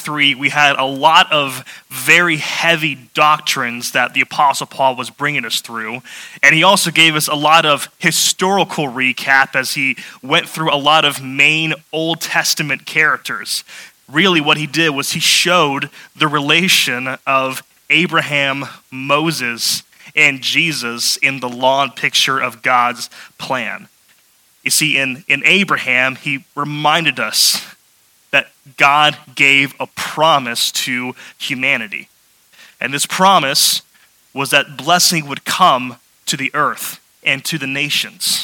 3, we had a lot of very heavy doctrines that the Apostle Paul was bringing us through. And he also gave us a lot of historical recap as he went through a lot of main Old Testament characters. Really what he did was he showed the relation of Abraham, Moses, and Jesus in the long picture of God's plan. You see, in Abraham, he reminded us that God gave a promise to humanity. And this promise was that blessing would come to the earth and to the nations.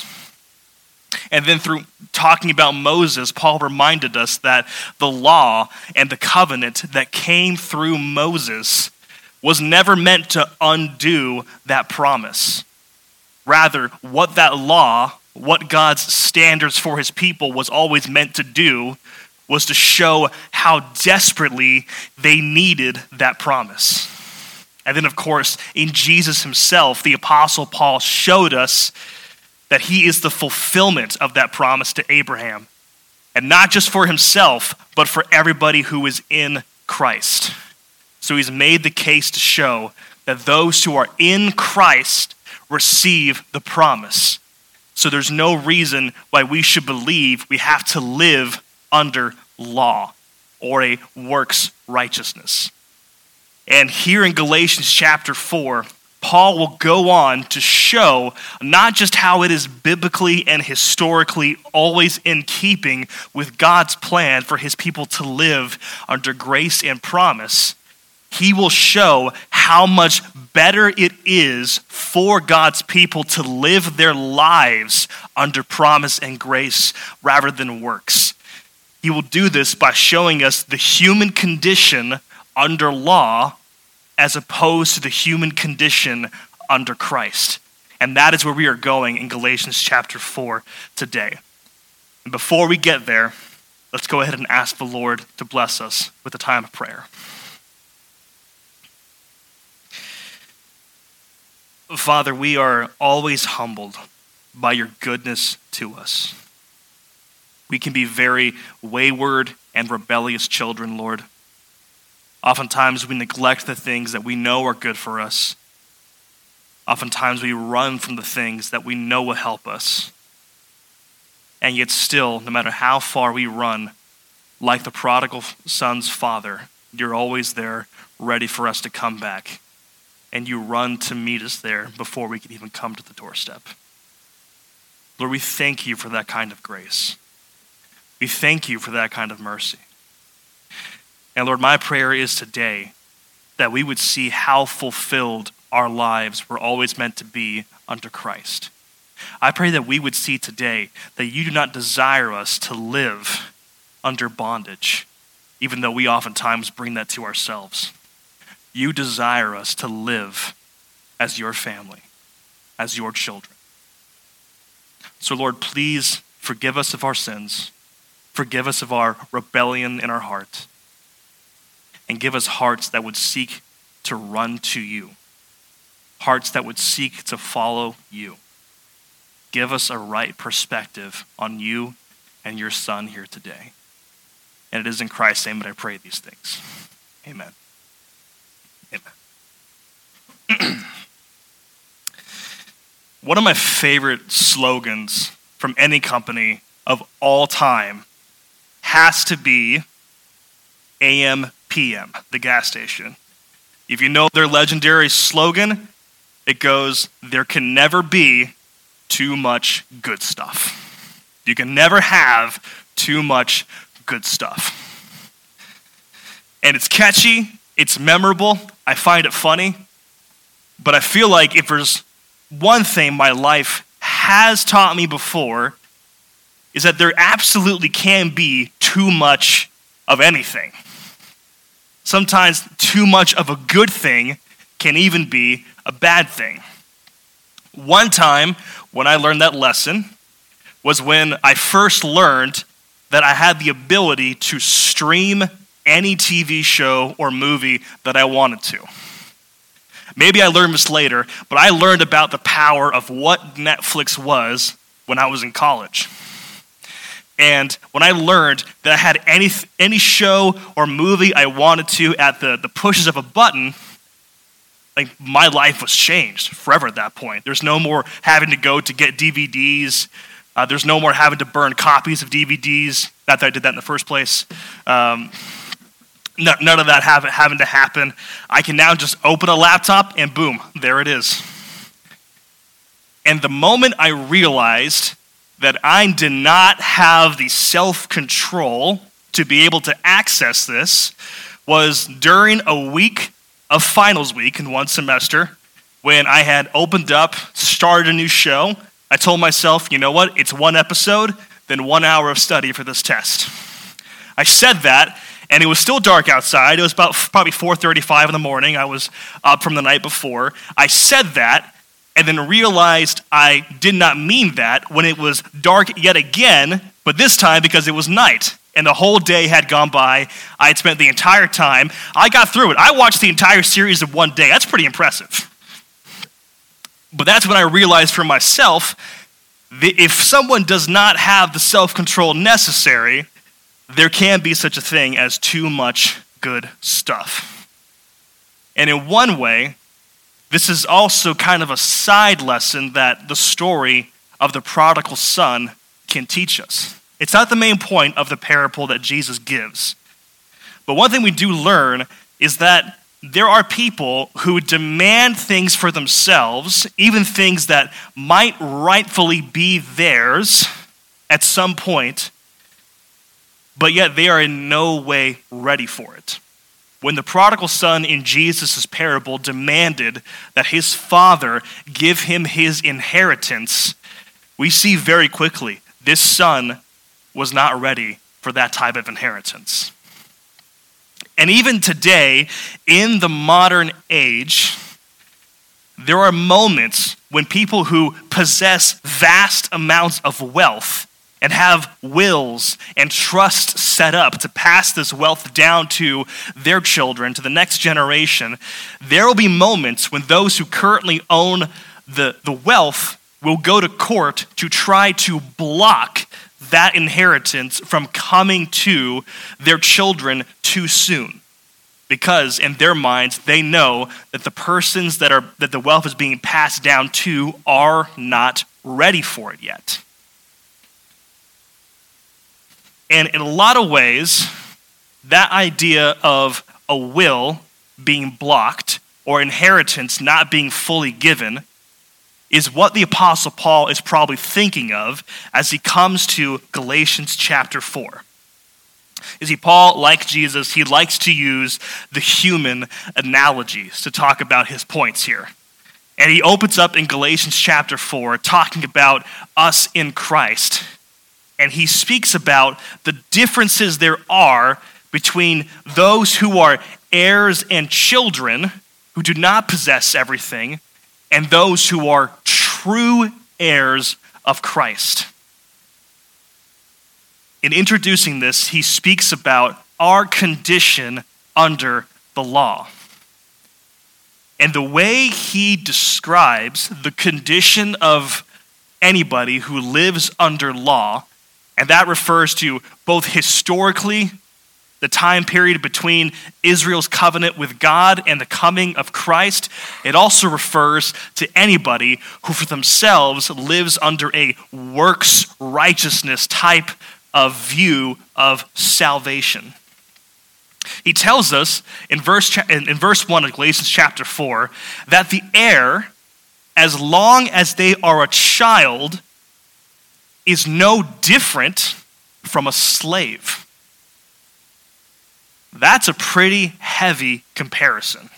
And then through talking about Moses, Paul reminded us that the law and the covenant that came through Moses was never meant to undo that promise. Rather, what that law, what God's standards for his people was always meant to do was to show how desperately they needed that promise. And then, of course, in Jesus himself, the Apostle Paul showed us that he is the fulfillment of that promise to Abraham. And not just for himself, but for everybody who is in Christ. So he's made the case to show that those who are in Christ receive the promise. So there's no reason why we should believe we have to live under law or a works righteousness. And here in Galatians chapter 4, Paul will go on to show not just how it is biblically and historically always in keeping with God's plan for his people to live under grace and promise. He will show how much better it is for God's people to live their lives under promise and grace rather than works. He will do this by showing us the human condition under law as opposed to the human condition under Christ. And that is where we are going in Galatians chapter 4 today. And before we get there, let's go ahead and ask the Lord to bless us with a time of prayer. Father, we are always humbled by your goodness to us. We can be very wayward and rebellious children, Lord. Oftentimes we neglect the things that we know are good for us. Oftentimes we run from the things that we know will help us. And yet still, no matter how far we run, like the prodigal son's father, you're always there ready for us to come back. And you run to meet us there before we can even come to the doorstep. Lord, we thank you for that kind of grace. We thank you for that kind of mercy. And Lord, my prayer is today that we would see how fulfilled our lives were always meant to be under Christ. I pray that we would see today that you do not desire us to live under bondage, even though we oftentimes bring that to ourselves. You desire us to live as your family, as your children. So Lord, please forgive us of our sins. Forgive us of our rebellion in our heart. And give us hearts that would seek to run to you. Hearts that would seek to follow you. Give us a right perspective on you and your Son here today. And it is in Christ's name that I pray these things. Amen. Amen. One of my favorite slogans from any company of all time has to be AM PM, the gas station. If you know their legendary slogan, it goes, there can never be too much good stuff. You can never have too much good stuff. And it's catchy, it's memorable, I find it funny, but I feel like if there's one thing my life has taught me before, is that there absolutely can be too much of anything. Sometimes too much of a good thing can even be a bad thing. One time when I learned that lesson was when I first learned that I had the ability to stream any TV show or movie that I wanted to. Maybe I learned this later, but I learned about the power of what Netflix was when I was in college. And when I learned that I had any show or movie I wanted to at the pushes of a button, like my life was changed forever at that point. There's no more having to go to get DVDs. There's no more having to burn copies of DVDs. Not that I did that in the first place. None of that having to happen. I can now just open a laptop and boom, there it is. And the moment I realized that I did not have the self-control to be able to access this was during a week of finals week in one semester when I had opened up, started a new show. I told myself, you know what, it's one episode, then 1 hour of study for this test. I said that, and it was still dark outside. It was about probably 4:35 in the morning. I was up from the night before. I said that, and then realized I did not mean that when it was dark yet again, but this time because it was night, and the whole day had gone by. I had spent the entire time. I got through it. I watched the entire series in one day. That's pretty impressive. But that's when I realized for myself that if someone does not have the self-control necessary, there can be such a thing as too much good stuff. And in one way, this is also kind of a side lesson that the story of the prodigal son can teach us. It's not the main point of the parable that Jesus gives. But one thing we do learn is that there are people who demand things for themselves, even things that might rightfully be theirs at some point, but yet they are in no way ready for it. When the prodigal son in Jesus' parable demanded that his father give him his inheritance, we see very quickly this son was not ready for that type of inheritance. And even today, in the modern age, there are moments when people who possess vast amounts of wealth and have wills and trust set up to pass this wealth down to their children, to the next generation, there will be moments when those who currently own the wealth will go to court to try to block that inheritance from coming to their children too soon. Because in their minds, they know that the persons that the wealth is being passed down to are not ready for it yet. And in a lot of ways, that idea of a will being blocked or inheritance not being fully given is what the Apostle Paul is probably thinking of as he comes to Galatians chapter 4. You see, Paul, like Jesus, he likes to use the human analogies to talk about his points here. And he opens up in Galatians chapter 4 talking about us in Christ. And he speaks about the differences there are between those who are heirs and children who do not possess everything and those who are true heirs of Christ. In introducing this, he speaks about our condition under the law. And the way he describes the condition of anybody who lives under law, and that refers to both historically, the time period between Israel's covenant with God and the coming of Christ. It also refers to anybody who for themselves lives under a works righteousness type of view of salvation. He tells us in verse 1 of Galatians chapter 4 that the heir, as long as they are a child, is no different from a slave. That's a pretty heavy comparison.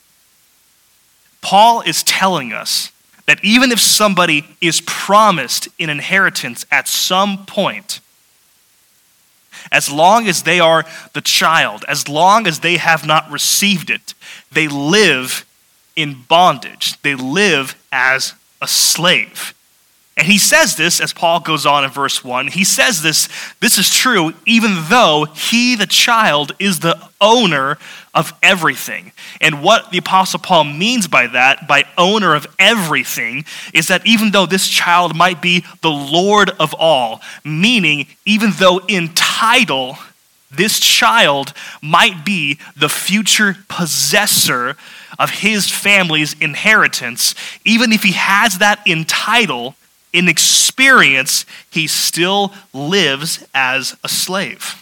Paul is telling us that even if somebody is promised an inheritance at some point, as long as they are the child, as long as they have not received it, they live in bondage. They live as a slave. And he says this, as Paul goes on in verse 1, he says this is true even though he, the child, is the owner of everything. And what the Apostle Paul means by that, by owner of everything, is that even though this child might be the Lord of all, meaning even though in title, this child might be the future possessor of his family's inheritance, even if he has that in title, in experience, he still lives as a slave.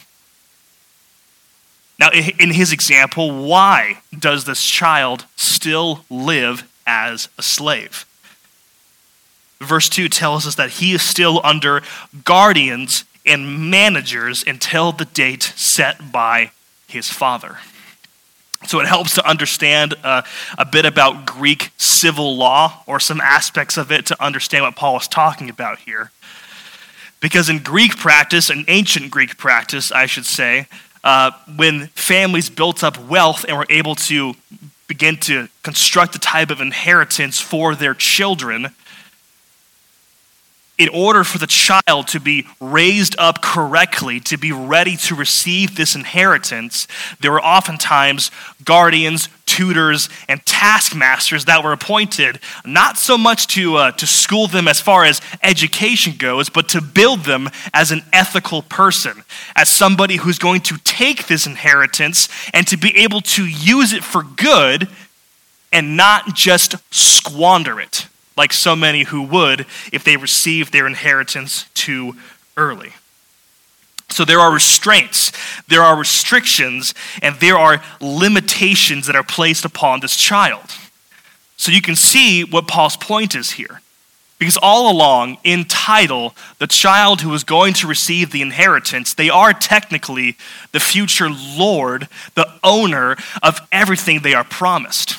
Now, in his example, why does this child still live as a slave? Verse 2 tells us that he is still under guardians and managers until the date set by his father. So it helps to understand a bit about Greek civil law, or some aspects of it, to understand what Paul is talking about here. Because in Greek practice, in ancient Greek practice, I should say, when families built up wealth and were able to begin to construct a type of inheritance for their children, in order for the child to be raised up correctly, to be ready to receive this inheritance, there were oftentimes guardians, tutors, and taskmasters that were appointed, not so much to school them as far as education goes, but to build them as an ethical person, as somebody who's going to take this inheritance and to be able to use it for good and not just squander it, like so many who would if they received their inheritance too early. So there are restraints, there are restrictions, and there are limitations that are placed upon this child. So you can see what Paul's point is here. Because all along, in title, the child who is going to receive the inheritance, they are technically the future Lord, the owner of everything they are promised.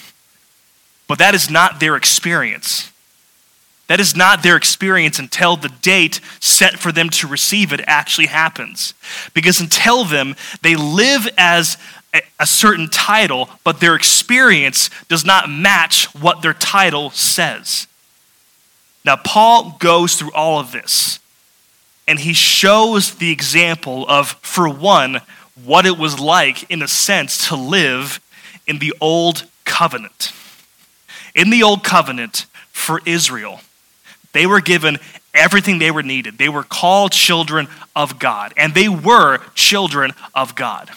But that is not their experience. That is not their experience until the date set for them to receive it actually happens. Because until then, they live as a certain title, but their experience does not match what their title says. Now, Paul goes through all of this, and he shows the example of, for one, what it was like, in a sense, to live in the Old Covenant. In the Old Covenant, for Israel, they were given everything they were needed. They were called children of God, and they were children of God.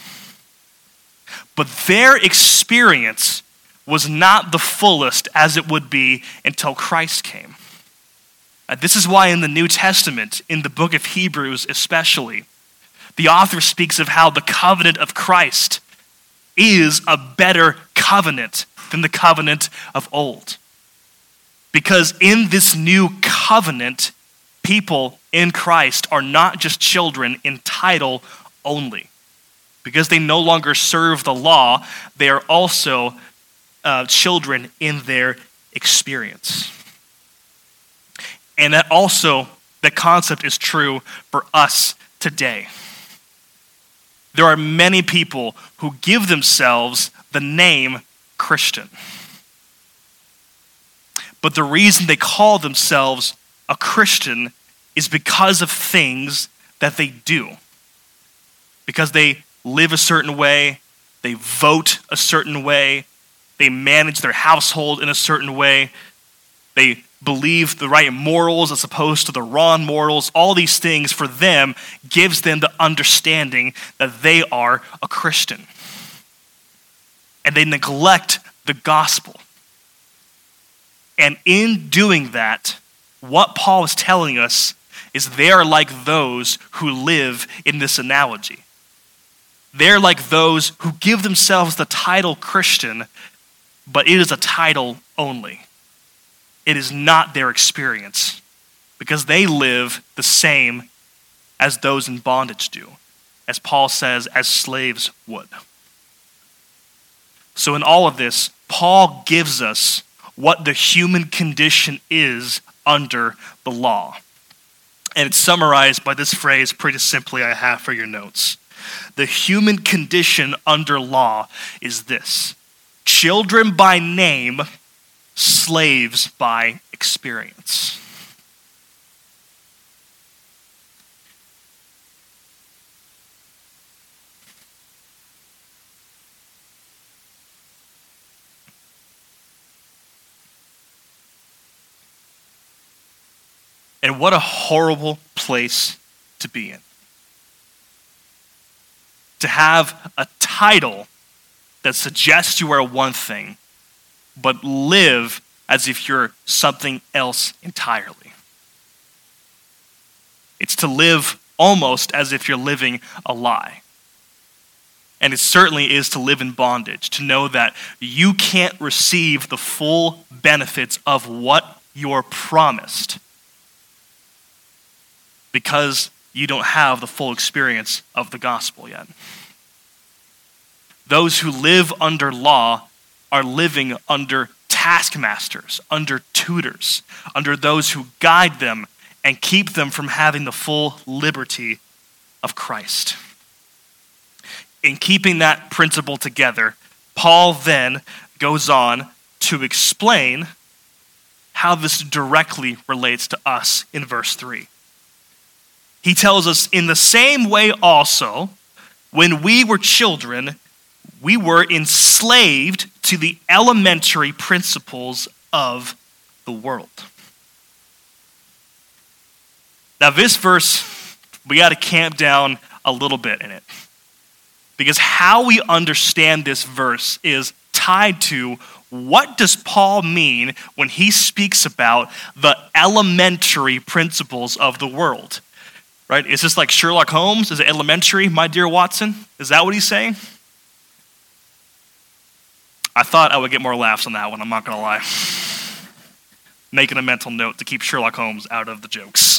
But their experience was not the fullest as it would be until Christ came. This is why in the New Testament, in the book of Hebrews especially, the author speaks of how the covenant of Christ is a better covenant than the covenant of old. Because in this new covenant, people in Christ are not just children in title only. Because they no longer serve the law, they are also children in their experience. And that also, the concept is true for us today. There are many people who give themselves the name Christian. But the reason they call themselves a Christian is because of things that they do. Because they live a certain way, they vote a certain way, they manage their household in a certain way, they believe the right morals as opposed to the wrong morals. All these things for them gives them the understanding that they are a Christian. And they neglect the gospel. And in doing that, what Paul is telling us is they are like those who live in this analogy. They're like those who give themselves the title Christian, but it is a title only. It is not their experience, because they live the same as those in bondage do, as Paul says, as slaves would. So in all of this, Paul gives us what the human condition is under the law. And it's summarized by this phrase pretty simply I have for your notes. The human condition under law is this: children by name, slaves by experience. And what a horrible place to be in. To have a title that suggests you are one thing, but live as if you're something else entirely. It's to live almost as if you're living a lie. And it certainly is to live in bondage, to know that you can't receive the full benefits of what you're promised because you don't have the full experience of the gospel yet. Those who live under law are living under taskmasters, under tutors, under those who guide them and keep them from having the full liberty of Christ. In keeping that principle together, Paul then goes on to explain how this directly relates to us in verse 3. He tells us, in the same way also, when we were children, we were enslaved to the elementary principles of the world. Now this verse, we got to camp down a little bit in it. Because how we understand this verse is tied to what does Paul mean when he speaks about the elementary principles of the world? Right? Is this like Sherlock Holmes? Is it elementary, my dear Watson? Is that what he's saying? I thought I would get more laughs on that one, I'm not going to lie. Making a mental note to keep Sherlock Holmes out of the jokes.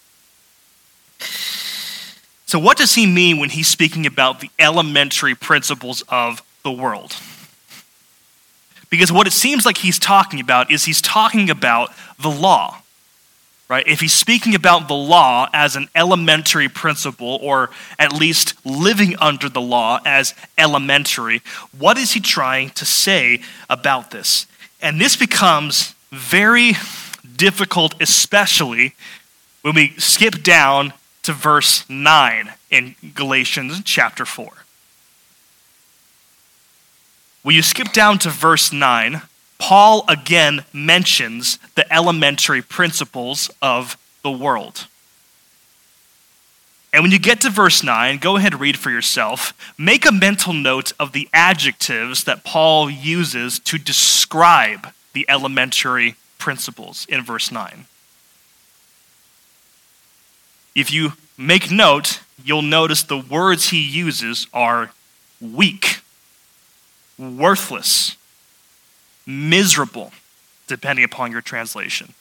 So what does he mean when he's speaking about the elementary principles of the world? Because what it seems like he's talking about is he's talking about the law. Right? If he's speaking about the law as an elementary principle, or at least living under the law as elementary, what is he trying to say about this? And this becomes very difficult, especially when we skip down to verse 9 in Galatians chapter 4. When you skip down to verse 9, Paul again mentions the elementary principles of the world. And when you get to verse 9, go ahead and read for yourself. Make a mental note of the adjectives that Paul uses to describe the elementary principles in verse 9. If you make note, you'll notice the words he uses are weak, worthless, miserable, depending upon your translation.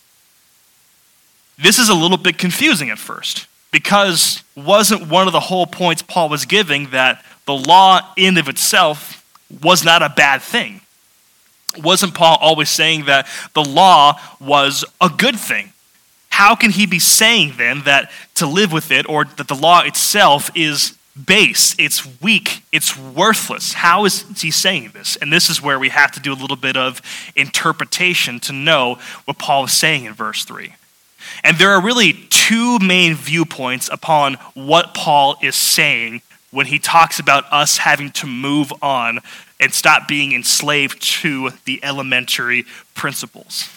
This is a little bit confusing at first, because wasn't one of the whole points Paul was giving that the law in of itself was not a bad thing? Wasn't Paul always saying that the law was a good thing? How can he be saying then that to live with it, or that the law itself is base, it's weak, it's worthless? How is he saying this? And this is where we have to do a little bit of interpretation to know what Paul is saying in verse 3. And there are really two main viewpoints upon what Paul is saying when he talks about us having to move on and stop being enslaved to the elementary principles.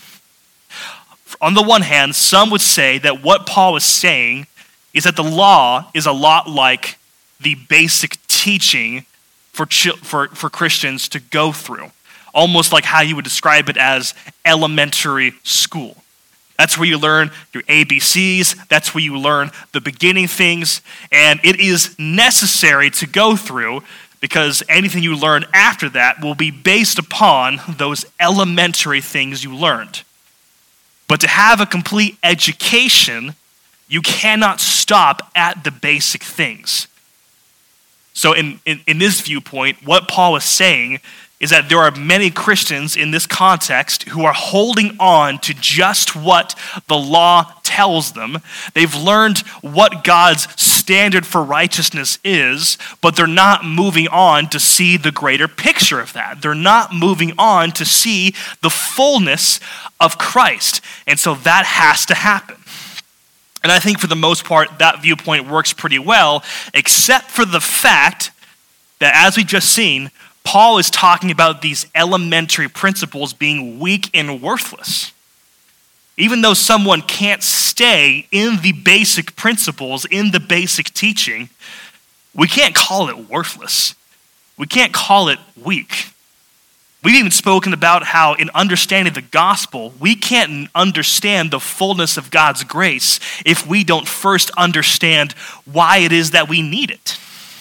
On the one hand, some would say that what Paul is saying is that the law is a lot like the basic teaching for Christians to go through. Almost like how you would describe it as elementary school. That's where you learn your ABCs, that's where you learn the beginning things, and it is necessary to go through because anything you learn after that will be based upon those elementary things you learned. But to have a complete education, you cannot stop at the basic things. So in this viewpoint, what Paul is saying is that there are many Christians in this context who are holding on to just what the law tells them. They've learned what God's standard for righteousness is, but they're not moving on to see the greater picture of that. They're not moving on to see the fullness of Christ. And so that has to happen. And I think for the most part, that viewpoint works pretty well, except for the fact that, as we've just seen, Paul is talking about these elementary principles being weak and worthless. Even though someone can't stay in the basic principles, in the basic teaching, we can't call it worthless. We can't call it weak. We've even spoken about how in understanding the gospel, we can't understand the fullness of God's grace if we don't first understand why it is that we need it.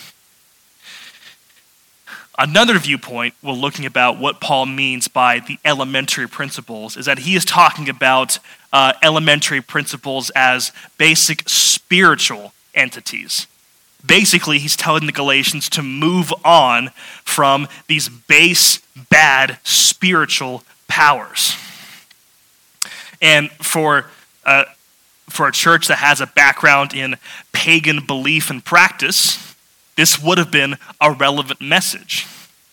Another viewpoint, we're looking about what Paul means by the elementary principles, is that he is talking about elementary principles as basic spiritual entities. Basically, he's telling the Galatians to move on from these base, bad spiritual powers. And for a church that has a background in pagan belief and practice, this would have been a relevant message.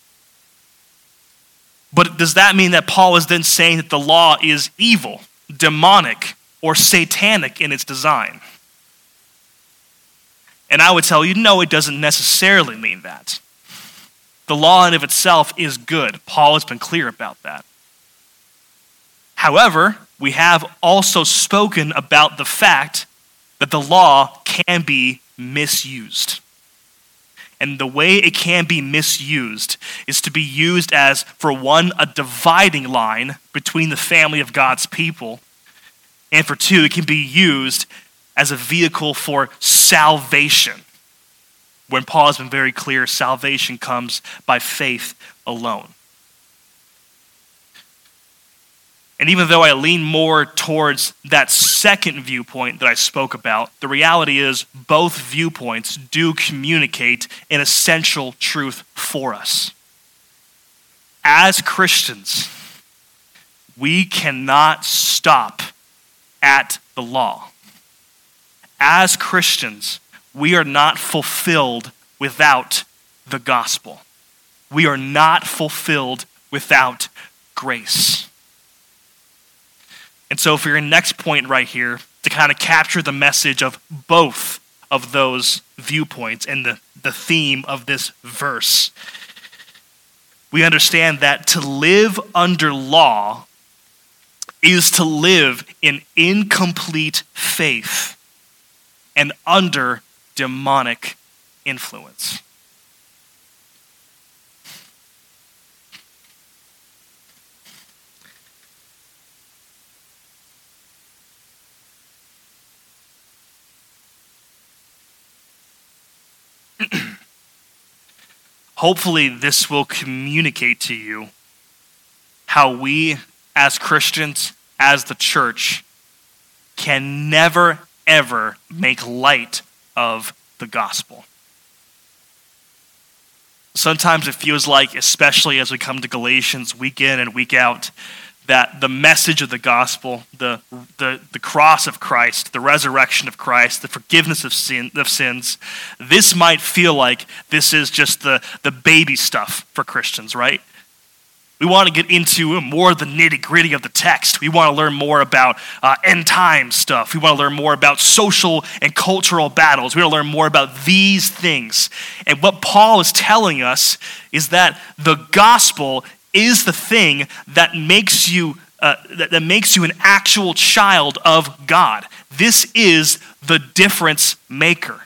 But does that mean that Paul is then saying that the law is evil, demonic, or satanic in its design? And I would tell you, no, it doesn't necessarily mean that. The law in of itself is good. Paul has been clear about that. However, we have also spoken about the fact that the law can be misused. And the way it can be misused is to be used as, for one, a dividing line between the family of God's people, and for two, it can be used as a vehicle for salvation. When Paul has been very clear, salvation comes by faith alone. And even though I lean more towards that second viewpoint that I spoke about, the reality is both viewpoints do communicate an essential truth for us. As Christians, we cannot stop at the law. As Christians, we are not fulfilled without the gospel. We are not fulfilled without grace. And so for your next point right here, to kind of capture the message of both of those viewpoints and the theme of this verse, we understand that to live under law is to live in incomplete faith and under demonic influence. Hopefully, this will communicate to you how we, as Christians, as the church, can never, ever make light of the gospel. Sometimes it feels like, especially as we come to Galatians week in and week out, that the message of the gospel, the cross of Christ, the resurrection of Christ, the forgiveness of sins, this might feel like this is just the baby stuff for Christians, right? We want to get into more of the nitty-gritty of the text. We want to learn more about end time stuff. We want to learn more about social and cultural battles. We want to learn more about these things. And what Paul is telling us is that the gospel is the thing that makes you an actual child of God. This is the difference maker.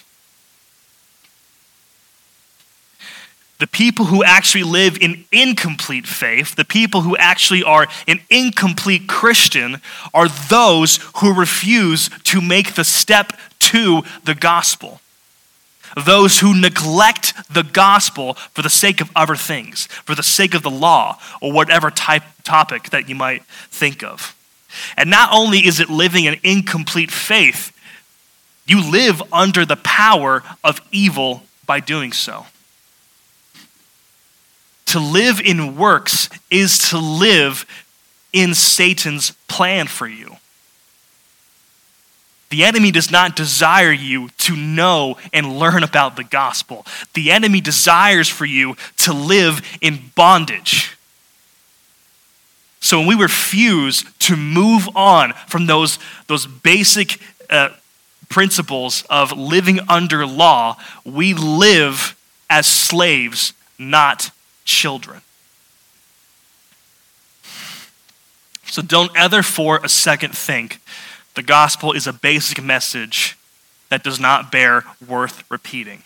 The people who actually live in incomplete faith, the people who actually are an incomplete Christian, are those who refuse to make the step to the gospel. Those who neglect the gospel for the sake of other things, for the sake of the law, or whatever topic that you might think of. And not only is it living in incomplete faith, you live under the power of evil by doing so. To live in works is to live in Satan's plan for you. The enemy does not desire you to know and learn about the gospel. The enemy desires for you to live in bondage. So when we refuse to move on from those basic principles of living under law, we live as slaves, not children. So don't ever for a second think the gospel is a basic message that does not bear worth repeating.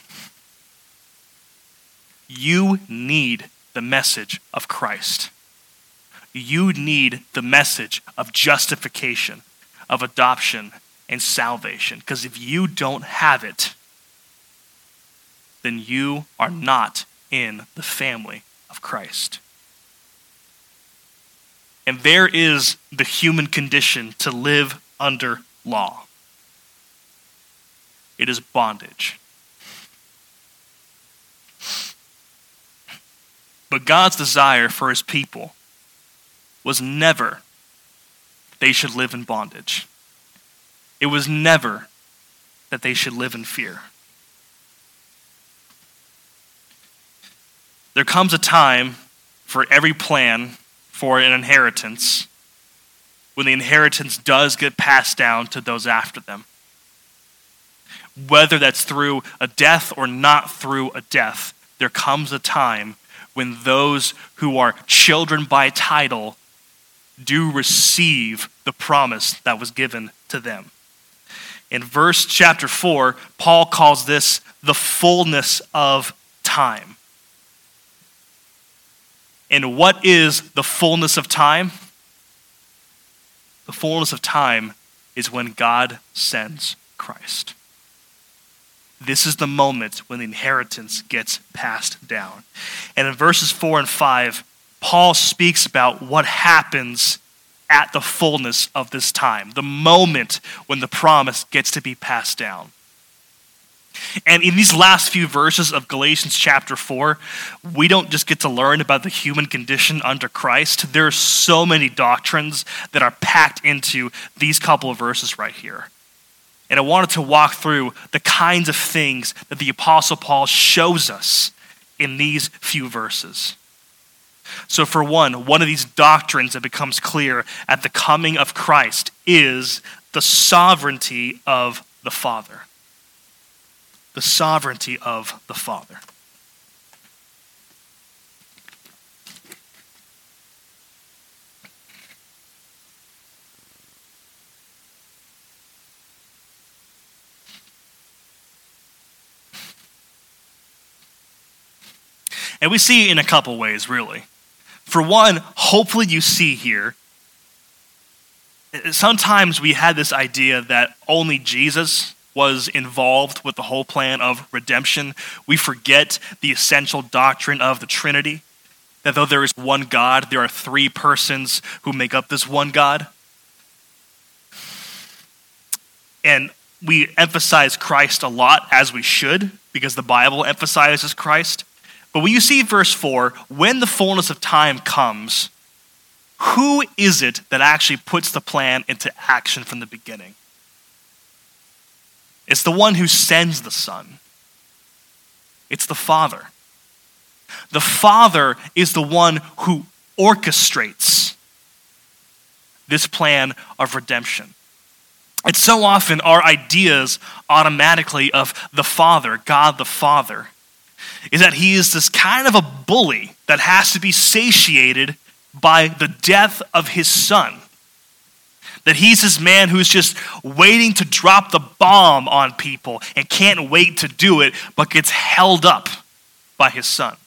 You need the message of Christ. You need the message of justification, of adoption, and salvation. Because if you don't have it, then you are not in the family of Christ. And there is the human condition to live under law. It is bondage. But God's desire for his people was never they should live in bondage. It was never that they should live in fear. There comes a time for every plan for an inheritance when the inheritance does get passed down to those after them. Whether that's through a death or not through a death, there comes a time when those who are children by title do receive the promise that was given to them. In chapter 4, Paul calls this the fullness of time. And what is the fullness of time? The fullness of time is when God sends Christ. This is the moment when the inheritance gets passed down. And in verses 4 and 5, Paul speaks about what happens at the fullness of this time, the moment when the promise gets to be passed down. And in these last few verses of Galatians chapter 4, we don't just get to learn about the human condition under Christ. There are so many doctrines that are packed into these couple of verses right here. And I wanted to walk through the kinds of things that the Apostle Paul shows us in these few verses. So for one of these doctrines that becomes clear at the coming of Christ is the sovereignty of the Father. The sovereignty of the Father. And we see it in a couple ways, really. For one, hopefully you see here, sometimes we had this idea that only Jesus was involved with the whole plan of redemption. We forget the essential doctrine of the Trinity, that though there is one God, there are three persons who make up this one God. And we emphasize Christ a lot, as we should, because the Bible emphasizes Christ. But when you see verse 4, when the fullness of time comes, who is it that actually puts the plan into action from the beginning? It's the one who sends the Son. It's the Father. The Father is the one who orchestrates this plan of redemption. And so often our ideas automatically of the Father, God the Father, is that he is this kind of a bully that has to be satiated by the death of his Son. That he's this man who's just waiting to drop the bomb on people and can't wait to do it, but gets held up by his Son.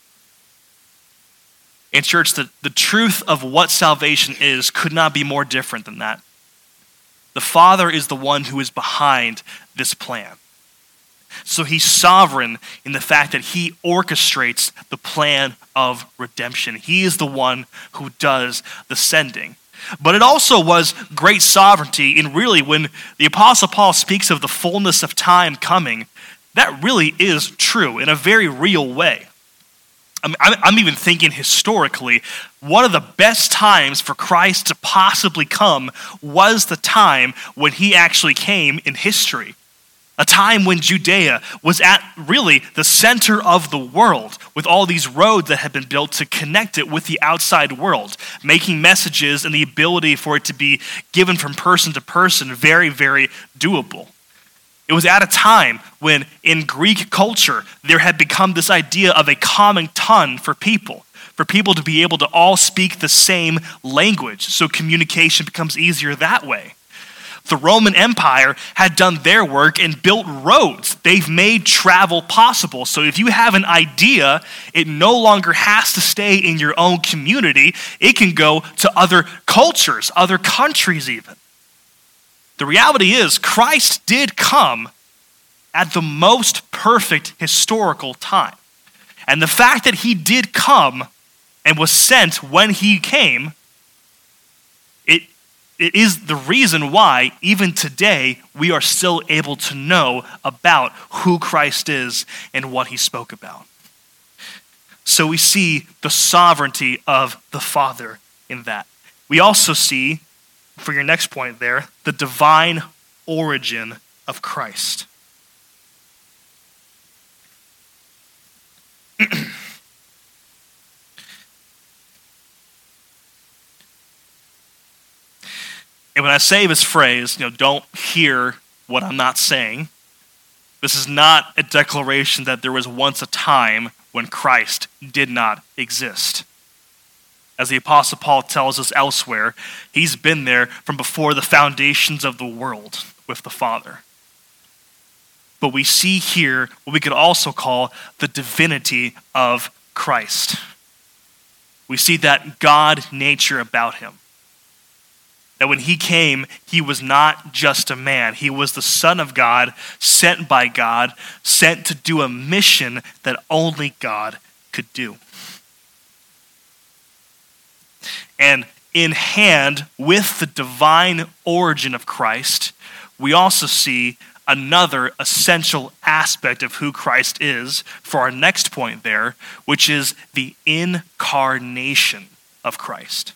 In church, the truth of what salvation is could not be more different than that. The Father is the one who is behind this plan. So he's sovereign in the fact that he orchestrates the plan of redemption. He is the one who does the sending. But it also was great sovereignty in really when the Apostle Paul speaks of the fullness of time coming, that really is true in a very real way. I'm even thinking historically, one of the best times for Christ to possibly come was the time when he actually came in history. A time when Judea was at really the center of the world with all these roads that had been built to connect it with the outside world, making messages and the ability for it to be given from person to person very, very doable. It was at a time when in Greek culture, there had become this idea of a common tongue for people to be able to all speak the same language, so communication becomes easier that way. The Roman Empire had done their work and built roads. They've made travel possible. So if you have an idea, it no longer has to stay in your own community. It can go to other cultures, other countries even. The reality is, Christ did come at the most perfect historical time. And the fact that he did come and was sent when he came, it is the reason why, even today, we are still able to know about who Christ is and what he spoke about. So we see the sovereignty of the Father in that. We also see, for your next point there, the divine origin of Christ. And when I say this phrase, don't hear what I'm not saying. This is not a declaration that there was once a time when Christ did not exist. As the Apostle Paul tells us elsewhere, he's been there from before the foundations of the world with the Father. But we see here what we could also call the divinity of Christ. We see that God nature about him. That when he came, he was not just a man. He was the Son of God, sent by God, sent to do a mission that only God could do. And in hand with the divine origin of Christ, we also see another essential aspect of who Christ is for our next point there, which is the incarnation of Christ.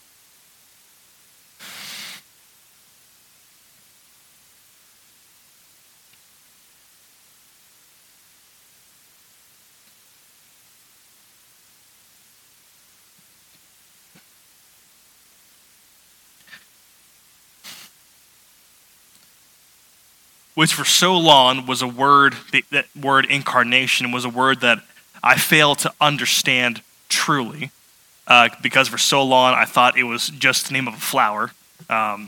Which for so long was a word, that word incarnation was a word that I failed to understand truly, because for so long I thought it was just the name of a flower. That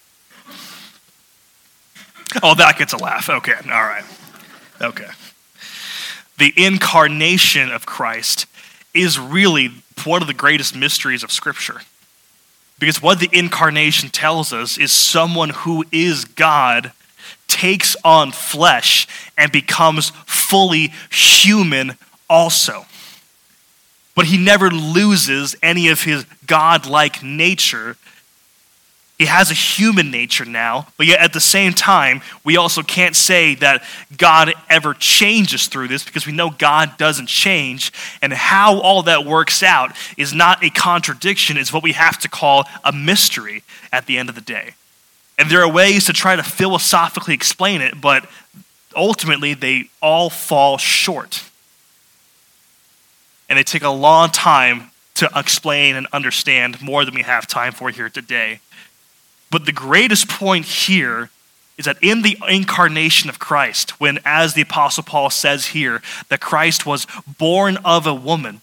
gets a laugh. Okay, all right. Okay. The incarnation of Christ is really one of the greatest mysteries of Scripture. Because what the incarnation tells us is someone who is God takes on flesh and becomes fully human also. But he never loses any of his God-like nature. He has a human nature now, but yet at the same time, we also can't say that God ever changes through this, because we know God doesn't change, and how all that works out is not a contradiction. It's what we have to call a mystery at the end of the day. And there are ways to try to philosophically explain it, but ultimately they all fall short. And they take a long time to explain and understand, more than we have time for here today. But the greatest point here is that in the incarnation of Christ, when, as the Apostle Paul says here, that Christ was born of a woman,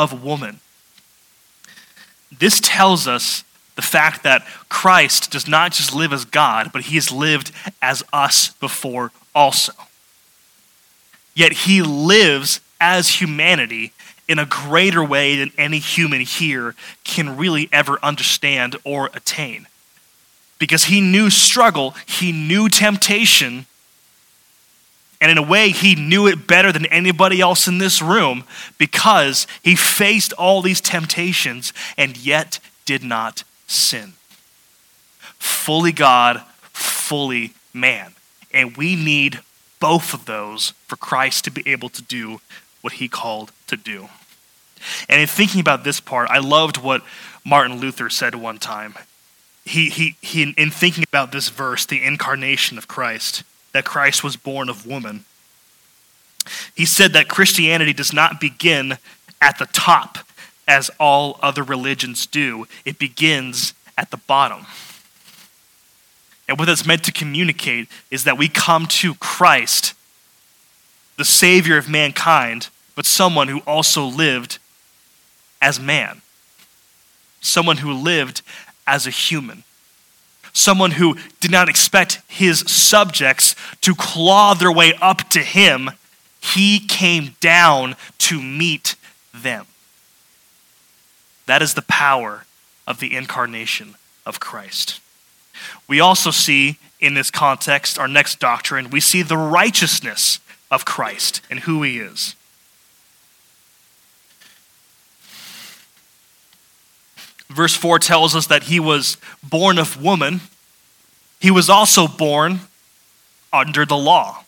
this tells us the fact that Christ does not just live as God, but he has lived as us before also. Yet he lives as humanity in a greater way than any human here can really ever understand or attain. Because he knew struggle, he knew temptation, and in a way he knew it better than anybody else in this room, because he faced all these temptations and yet did not sin. Fully God, fully man. And we need both of those for Christ to be able to do what he called to do. And in thinking about this part, I loved what Martin Luther said one time. He in thinking about this verse, the incarnation of Christ, that Christ was born of woman, he said that Christianity does not begin at the top as all other religions do. It begins at the bottom. And what that's meant to communicate is that we come to Christ, the Savior of mankind, but someone who also lived as man. Someone who lived as a human. Someone who did not expect his subjects to claw their way up to him. He came down to meet them. That is the power of the incarnation of Christ. We also see in this context, our next doctrine, we see the righteousness of Christ and who he is. Verse 4 tells us that he was born of woman. He was also born under the law.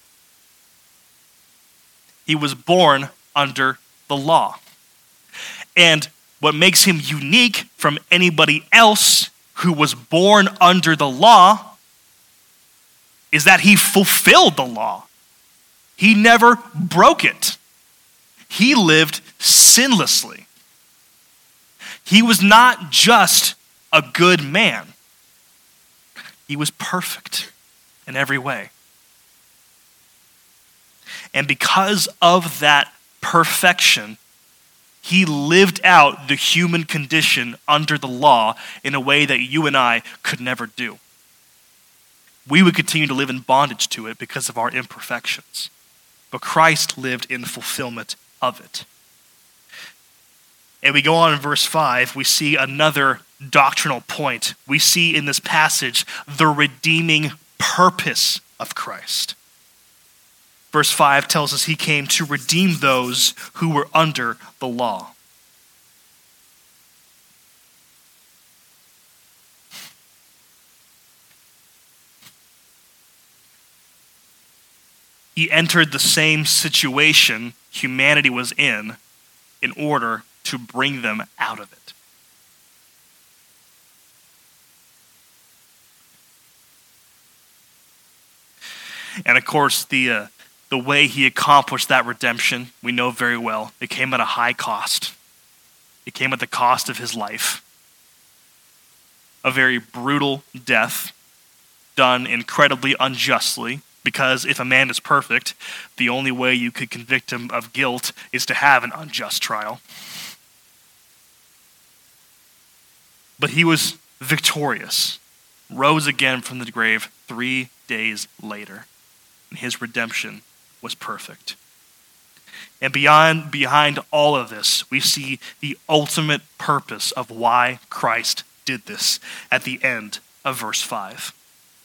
He was born under the law. And what makes him unique from anybody else who was born under the law is that he fulfilled the law. He never broke it. He lived sinlessly. He was not just a good man. He was perfect in every way. And because of that perfection, he lived out the human condition under the law in a way that you and I could never do. We would continue to live in bondage to it because of our imperfections. But Christ lived in fulfillment of it. And we go on in verse 5, we see another doctrinal point. We see in this passage the redeeming purpose of Christ. Verse 5 tells us he came to redeem those who were under the law. He entered the same situation humanity was in order to bring them out of it. And of course, the way he accomplished that redemption, we know very well. It came at a high cost. It came at the cost of his life. A very brutal death done incredibly unjustly, because if a man is perfect, the only way you could convict him of guilt is to have an unjust trial. But he was victorious, rose again from the grave 3 days later, and his redemption was perfect. And behind all of this, we see the ultimate purpose of why Christ did this at the end of verse 5.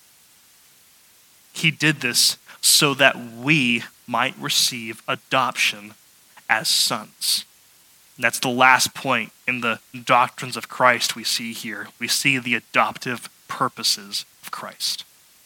He did this so that we might receive adoption as sons. And that's the last point in the doctrines of Christ we see here. We see the adoptive purposes of Christ.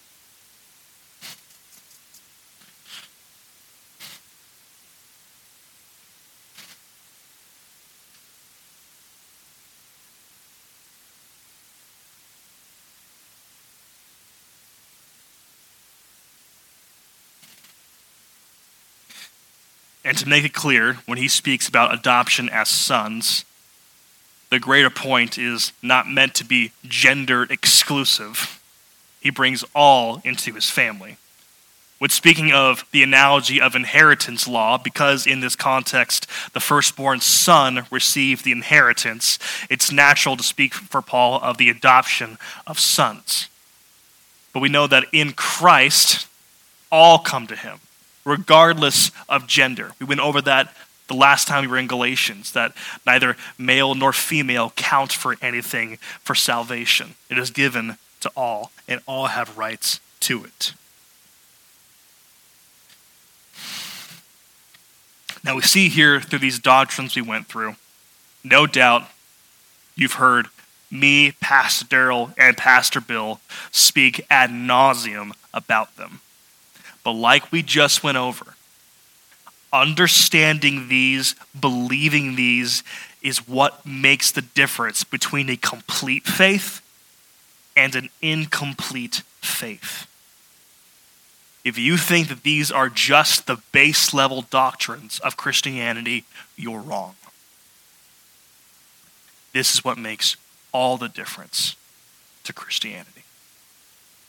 And to make it clear, when he speaks about adoption as sons, the greater point is not meant to be gender exclusive. He brings all into his family. When speaking of the analogy of inheritance law, because in this context, the firstborn son received the inheritance, it's natural to speak for Paul of the adoption of sons. But we know that in Christ, all come to him, regardless of gender. We went over that the last time we were in Galatians, that neither male nor female count for anything for salvation. It is given to all, and all have rights to it. Now we see here through these doctrines we went through, no doubt you've heard me, Pastor Daryl, and Pastor Bill speak ad nauseum about them. But like we just went over, understanding these, believing these, is what makes the difference between a complete faith and an incomplete faith. If you think that these are just the base level doctrines of Christianity, you're wrong. This is what makes all the difference to Christianity.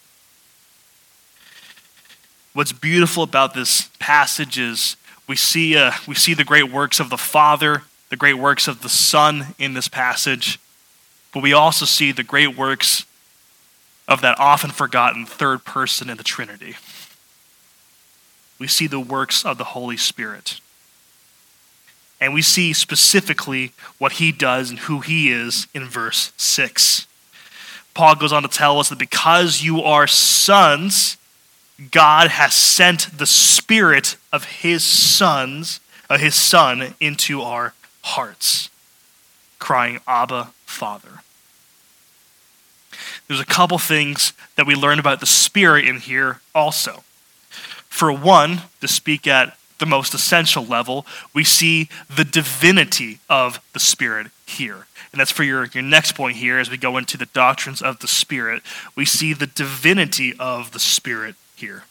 What's beautiful about this passage is we see the great works of the Father, the great works of the Son in this passage, but we also see the great works of that often forgotten third person in the Trinity. We see the works of the Holy Spirit. And we see specifically what he does and who he is in verse 6. Paul goes on to tell us that because you are sons, God has sent the Spirit of his Son into our hearts, crying, Abba, Father. There's a couple things that we learn about the Spirit in here also. For one, to speak at the most essential level, we see the divinity of the Spirit here. And that's for your next point here as we go into the doctrines of the Spirit. We see the divinity of the Spirit here.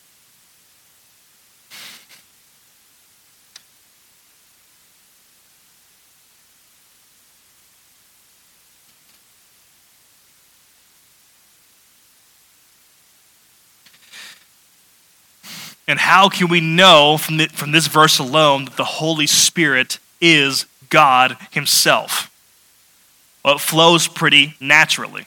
And how can we know from this verse alone that the Holy Spirit is God himself? Well, it flows pretty naturally.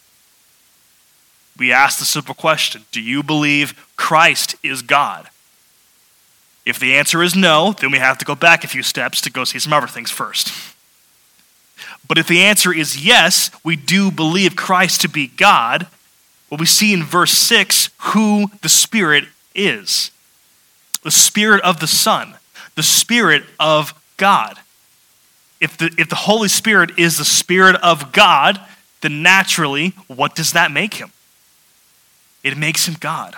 We ask the simple question, do you believe Christ is God? If the answer is no, then we have to go back a few steps to go see some other things first. But if the answer is yes, we do believe Christ to be God, well, we see in verse 6 who the Spirit is. The Spirit of the Son, the Spirit of God. If the Holy Spirit is the Spirit of God, then naturally, what does that make him? It makes him God.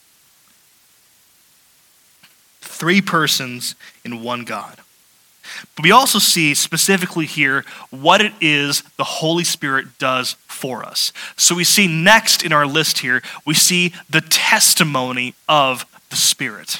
Three persons in one God. But we also see specifically here what it is the Holy Spirit does for us. So we see next in our list here, we see the testimony of the Spirit.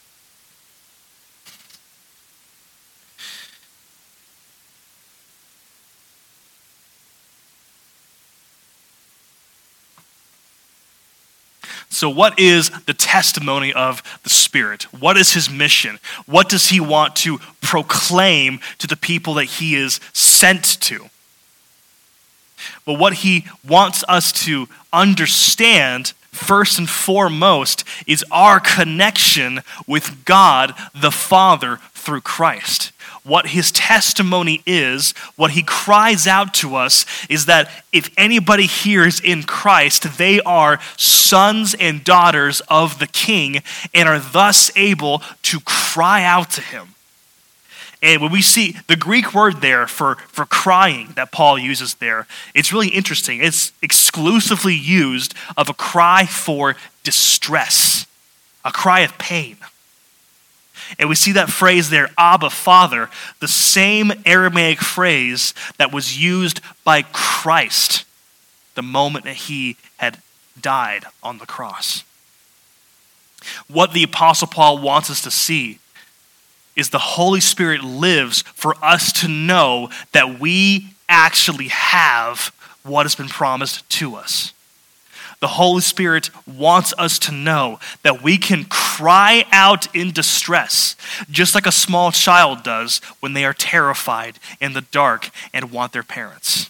So what is the testimony of the Spirit? What is his mission? What does he want to proclaim to the people that he is sent to? But what he wants us to understand, first and foremost, is our connection with God the Father through Christ. What his testimony is, what he cries out to us, is that if anybody here is in Christ, they are sons and daughters of the King and are thus able to cry out to him. And when we see the Greek word there for crying that Paul uses there, it's really interesting. It's exclusively used of a cry for distress, a cry of pain. And we see that phrase there, Abba, Father, the same Aramaic phrase that was used by Christ the moment that he had died on the cross. What the Apostle Paul wants us to see is the Holy Spirit lives for us to know that we actually have what has been promised to us. The Holy Spirit wants us to know that we can cry out in distress, just like a small child does when they are terrified in the dark and want their parents.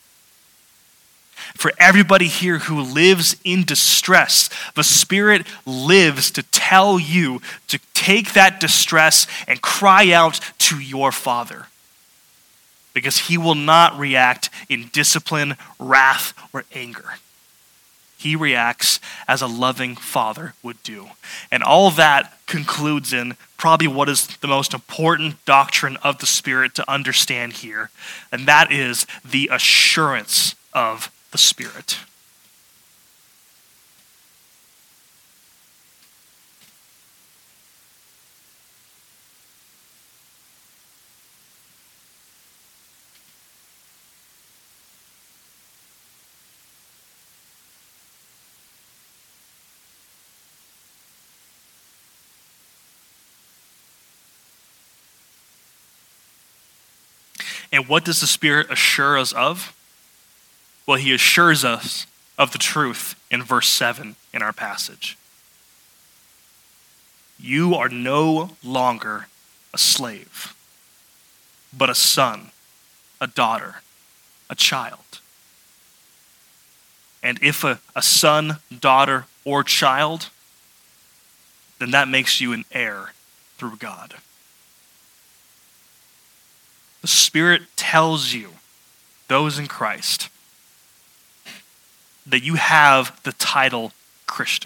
For everybody here who lives in distress, the Spirit lives to tell you to take that distress and cry out to your Father. Because he will not react in discipline, wrath, or anger. He reacts as a loving father would do. And all of that concludes in probably what is the most important doctrine of the Spirit to understand here, and that is the assurance of the Spirit. And what does the Spirit assure us of? Well, he assures us of the truth in verse 7 in our passage. You are no longer a slave, but a son, a daughter, a child. And if a son, daughter, or child, then that makes you an heir through God. The Spirit tells you, those in Christ, that you have the title Christian.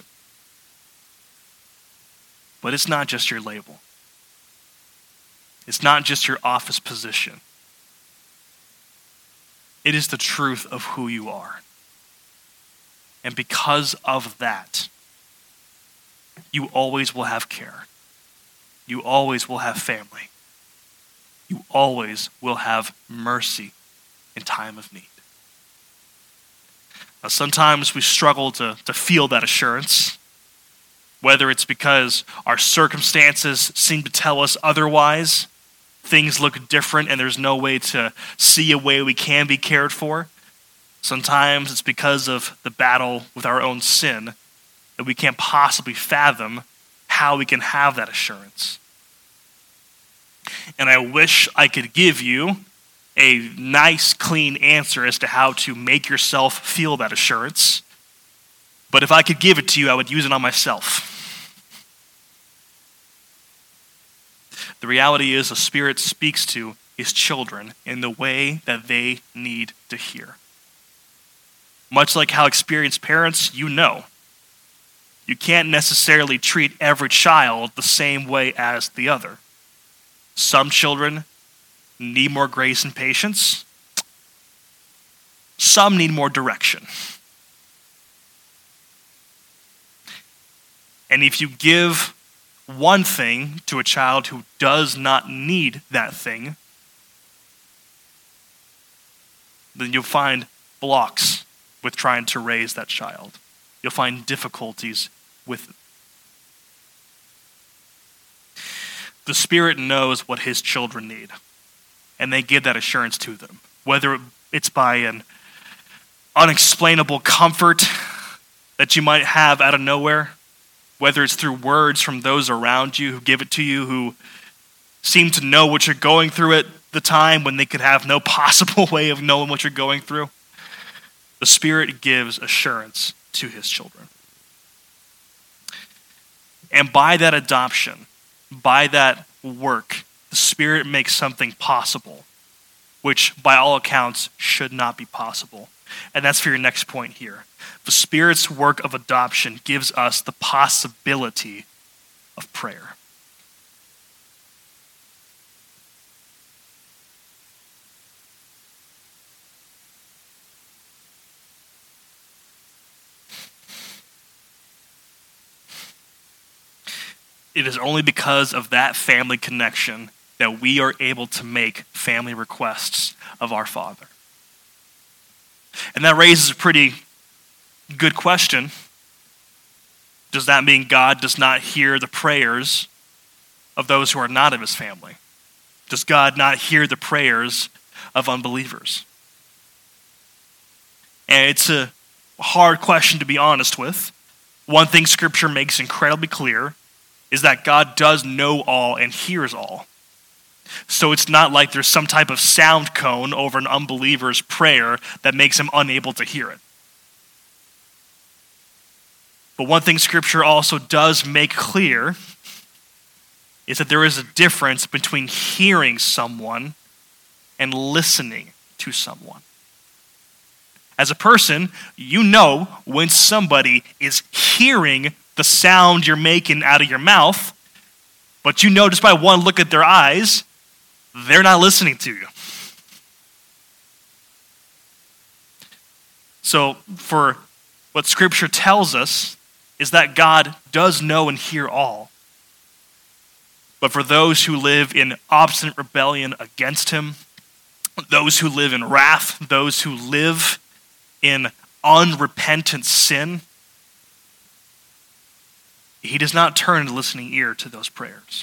But it's not just your label. It's not just your office position. It is the truth of who you are. And because of that, you always will have care. You always will have family. You always will have mercy in time of need. Now, sometimes we struggle to feel that assurance, whether it's because our circumstances seem to tell us otherwise, things look different and there's no way to see a way we can be cared for. Sometimes it's because of the battle with our own sin that we can't possibly fathom how we can have that assurance. And I wish I could give you a nice, clean answer as to how to make yourself feel that assurance. But if I could give it to you, I would use it on myself. The reality is the Spirit speaks to his children in the way that they need to hear. Much like how experienced parents, you know, you can't necessarily treat every child the same way as the other. Some children need more grace and patience. Some need more direction. And if you give one thing to a child who does not need that thing, then you'll find blocks with trying to raise that child. You'll find difficulties with it. The Spirit knows what his children need, and they give that assurance to them, whether it's by an unexplainable comfort that you might have out of nowhere, whether it's through words from those around you who give it to you, who seem to know what you're going through at the time when they could have no possible way of knowing what you're going through. The Spirit gives assurance to his children. And by that adoption, by that work, the Spirit makes something possible, which by all accounts should not be possible. And that's for your next point here. The Spirit's work of adoption gives us the possibility of prayer. It is only because of that family connection that we are able to make family requests of our Father. And that raises a pretty good question. Does that mean God does not hear the prayers of those who are not of his family? Does God not hear the prayers of unbelievers? And it's a hard question to be honest with. One thing Scripture makes incredibly clear is that God does know all and hears all. So it's not like there's some type of sound cone over an unbeliever's prayer that makes him unable to hear it. But one thing Scripture also does make clear is that there is a difference between hearing someone and listening to someone. As a person, you know when somebody is hearing the sound you're making out of your mouth, but you know just by one look at their eyes, they're not listening to you. So, for what Scripture tells us is that God does know and hear all. But for those who live in obstinate rebellion against him, those who live in wrath, those who live in unrepentant sin, he does not turn a listening ear to those prayers.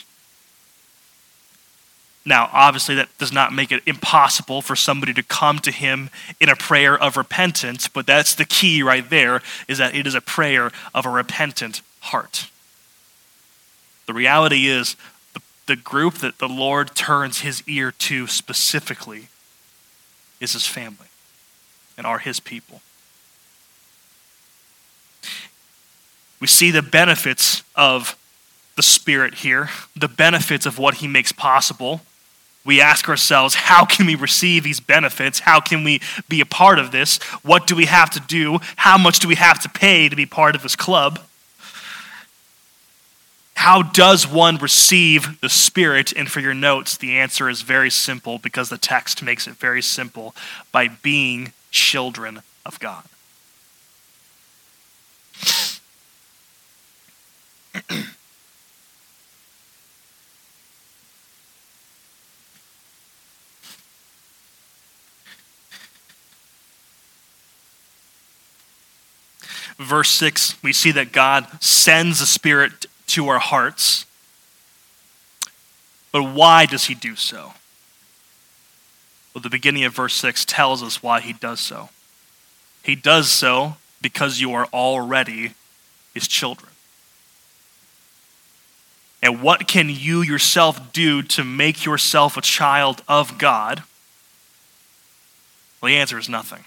Now, obviously, that does not make it impossible for somebody to come to him in a prayer of repentance, but that's the key right there, is that it is a prayer of a repentant heart. The reality is the group that the Lord turns his ear to specifically is his family and are his people. We see the benefits of the Spirit here, the benefits of what he makes possible. We ask ourselves, how can we receive these benefits? How can we be a part of this? What do we have to do? How much do we have to pay to be part of this club? How does one receive the Spirit? And for your notes, the answer is very simple because the text makes it very simple: by being children of God. Verse 6, we see that God sends the Spirit to our hearts. But why does he do so? Well, the beginning of verse 6 tells us why he does so. He does so because you are already his children. And what can you yourself do to make yourself a child of God? Well, the answer is nothing.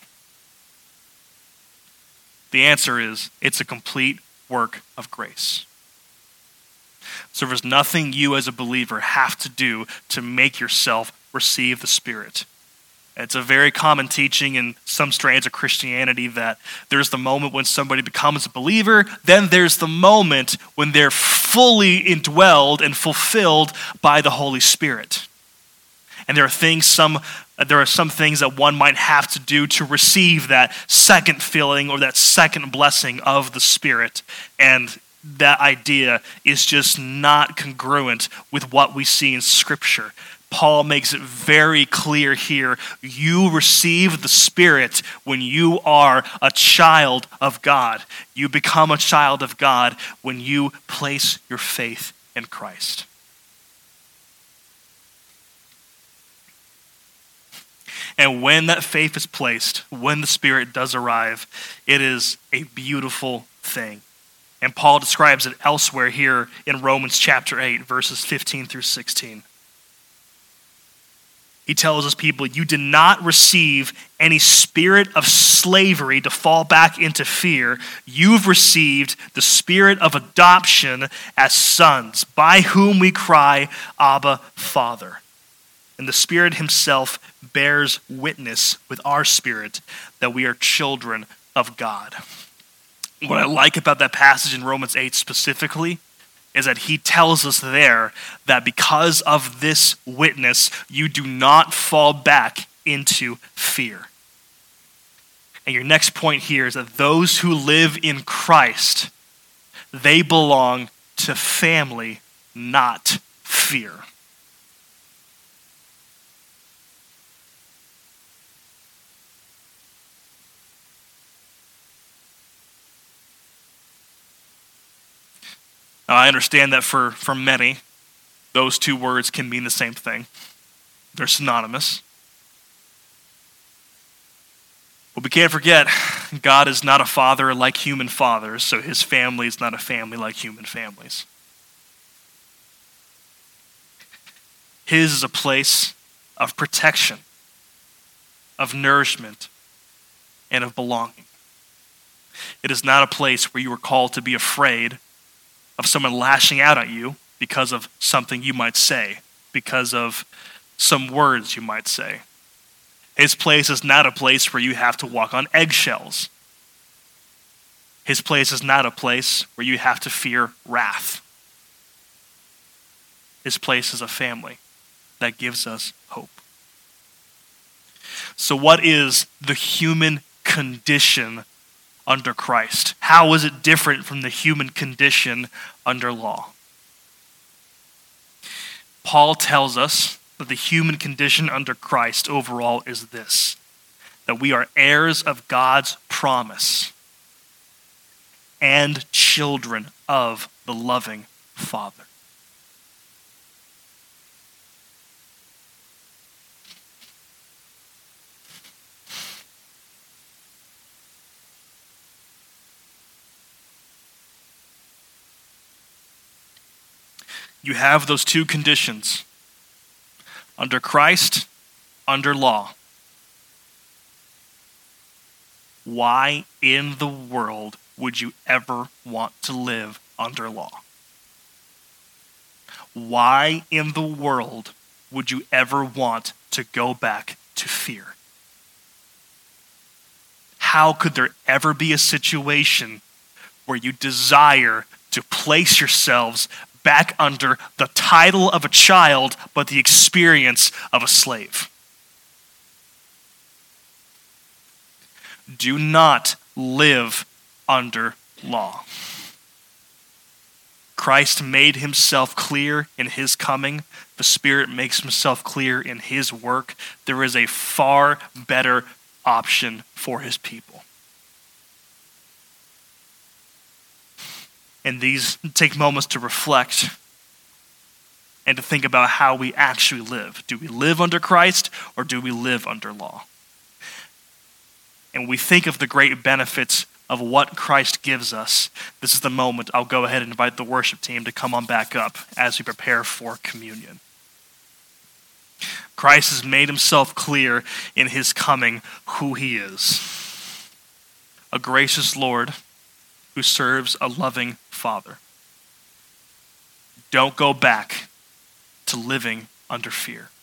The answer is, it's a complete work of grace. So there's nothing you as a believer have to do to make yourself receive the Spirit. It's a very common teaching in some strains of Christianity that there's the moment when somebody becomes a believer, then there's the moment when they're fully indwelled and fulfilled by the Holy Spirit. And there are some things that one might have to do to receive that second filling or that second blessing of the Spirit. And that idea is just not congruent with what we see in Scripture. Paul makes it very clear here: you receive the Spirit when you are a child of God. You become a child of God when you place your faith in Christ. And when that faith is placed, when the Spirit does arrive, it is a beautiful thing. And Paul describes it elsewhere here in Romans chapter 8, verses 15 through 16. He tells his people, you did not receive any spirit of slavery to fall back into fear. You've received the spirit of adoption as sons, by whom we cry, Abba, Father. And the Spirit himself bears witness with our spirit that we are children of God. What I like about that passage in Romans 8 specifically is that he tells us there that because of this witness, you do not fall back into fear. And your next point here is that those who live in Christ, they belong to family, not fear. Now, I understand that for many, those two words can mean the same thing. They're synonymous. But we can't forget, God is not a father like human fathers, so his family is not a family like human families. His is a place of protection, of nourishment, and of belonging. It is not a place where you are called to be afraid of someone lashing out at you because of something you might say, because of some words you might say. His place is not a place where you have to walk on eggshells. His place is not a place where you have to fear wrath. His place is a family that gives us hope. So what is the human condition under Christ? How is it different from the human condition under law? Paul tells us that the human condition under Christ overall is this: that we are heirs of God's promise and children of the loving Father. You have those two conditions: under Christ, under law. Why in the world would you ever want to live under law? Why in the world would you ever want to go back to fear? How could there ever be a situation where you desire to place yourselves back under the title of a child, but the experience of a slave? Do not live under law. Christ made himself clear in his coming. The Spirit makes himself clear in his work. There is a far better option for his people. And these take moments to reflect and to think about how we actually live. Do we live under Christ or do we live under law? And we think of the great benefits of what Christ gives us. This is the moment I'll go ahead and invite the worship team to come on back up as we prepare for communion. Christ has made himself clear in his coming who he is. A gracious Lord who serves a loving Father. Don't go back to living under fear.